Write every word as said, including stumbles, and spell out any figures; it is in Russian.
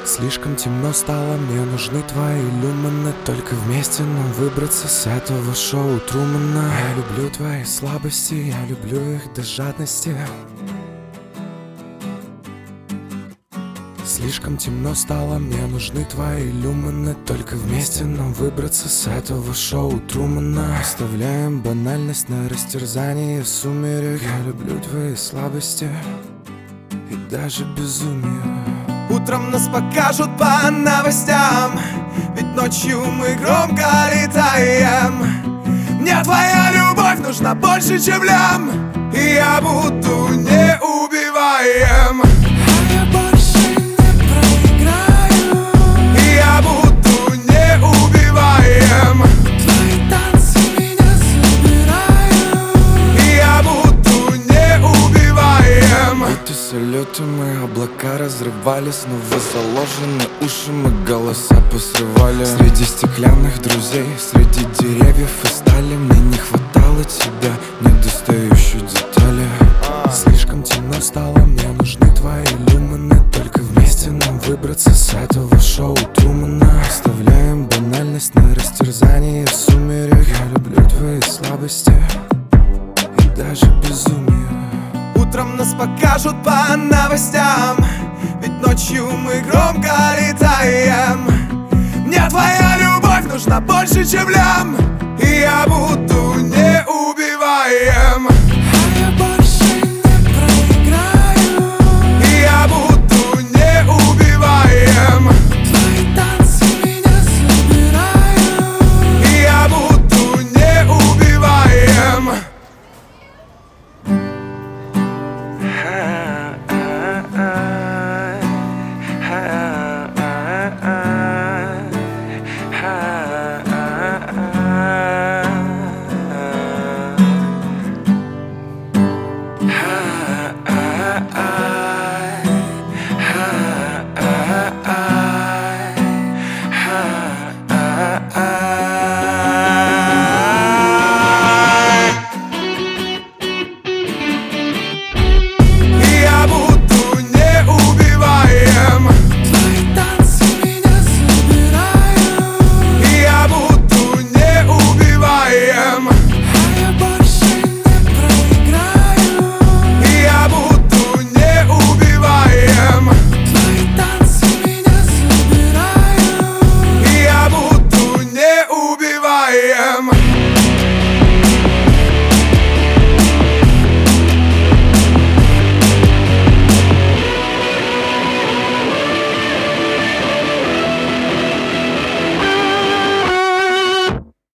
Слишком темно стало, мне нужны твои люмины. Только вместе нам выбраться с этого шоу Трумана. Я люблю твои слабости, я люблю их до жадности. Слишком темно стало, мне нужны твои люмины. Только вместе нам выбраться с этого шоу Трумана. Оставляем банальность на растерзании сумерек. Я люблю твои слабости и даже безумие. Утром нас покажут по новостям, ведь ночью мы громко летаем. Мне твоя любовь нужна больше, чем лям, и я буду неубиваем. Я больше не проиграю, И я буду неубиваем. твои танцы меня забирают. И я буду неубиваем. Эти салюты мы облака разрывали, снова заложены уши, мы голоса посрывали. Среди стеклянных друзей, среди деревьев и стали, мне не хватало тебя, недостающей детали. Слишком темно стало, мне нужны твои люмины. Только вместе нам выбраться с этого шоу Трумана. Оставляем банальность на растерзании сумерек. Я люблю твои слабости и даже безумие. Утром нас покажут по новостям, ведь ночью мы громко летаем. Мне твоя любовь нужна больше, чем лям, и я буду неубиваем.